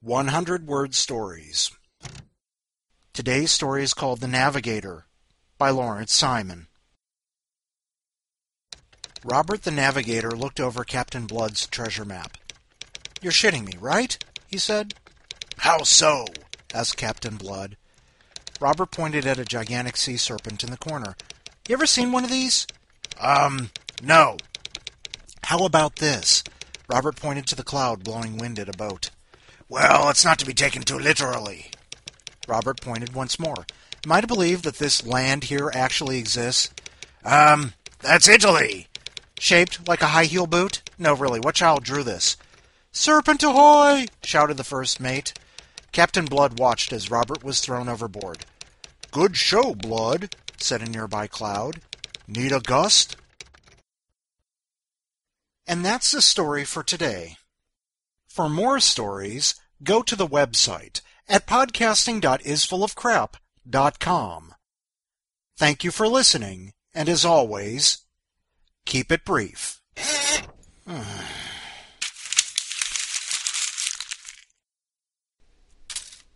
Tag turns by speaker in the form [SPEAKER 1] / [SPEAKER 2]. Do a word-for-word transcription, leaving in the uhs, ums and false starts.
[SPEAKER 1] hundred word stories. Today's story is called The Navigator by Lawrence Simon. Robert the Navigator looked over Captain Blood's treasure map. "You're shitting me, right?" he said. "How so?" asked Captain Blood. Robert pointed at a gigantic sea serpent in the corner. "You ever seen one of these?" Um, no. "How about this?" Robert pointed to the cloud blowing wind at a boat. "Well, it's not to be taken too literally." Robert pointed once more. "Am I to believe that this land here actually exists?" Um, that's Italy. "Shaped like a high heel boot?" "No, really, what child drew this?" "Serpent ahoy!" shouted the first mate. Captain Blood watched as Robert was thrown overboard. "Good show, Blood," said a nearby cloud. "Need a gust?" And that's the story for today. For more stories, go to the website at podcasting dot isfullofcrap dot com. Thank you for listening, and as always, keep it brief.